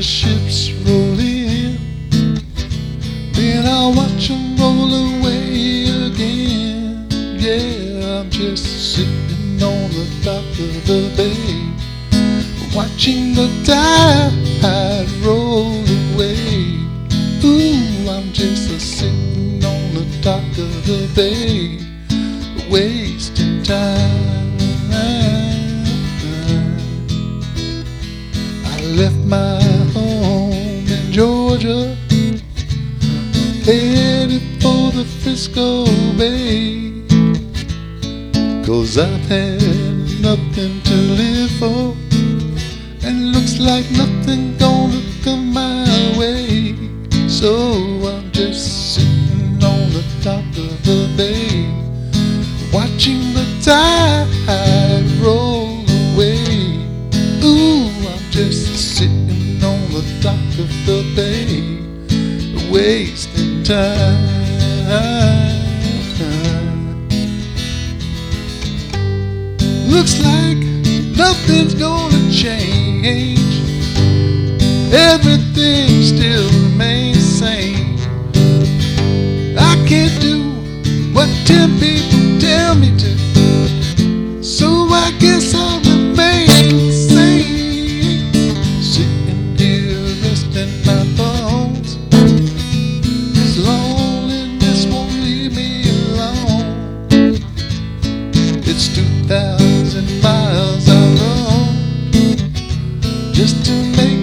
ships roll in, then I watch them roll away again. Yeah, I'm just sitting on the dock of the bay, watching the tide roll away. Ooh, I'm just sitting on the dock of the bay, wasting time. I left my home in Georgia, headed for the Frisco Bay, 'cause I've had nothing to live for, and looks like nothing gonna come my way. So I'm just sitting on the dock of the bay, watching the tide roll away. Ooh, I'm just sitting on the dock of the bay, wasting time. Looks like nothing's gonna change, everything still remains the same. I can't do what 10 people tell me to, so I guess I'll remain the same. Sitting here resting my bones, this loneliness won't leave me alone. It's 2,000 miles I roam just to make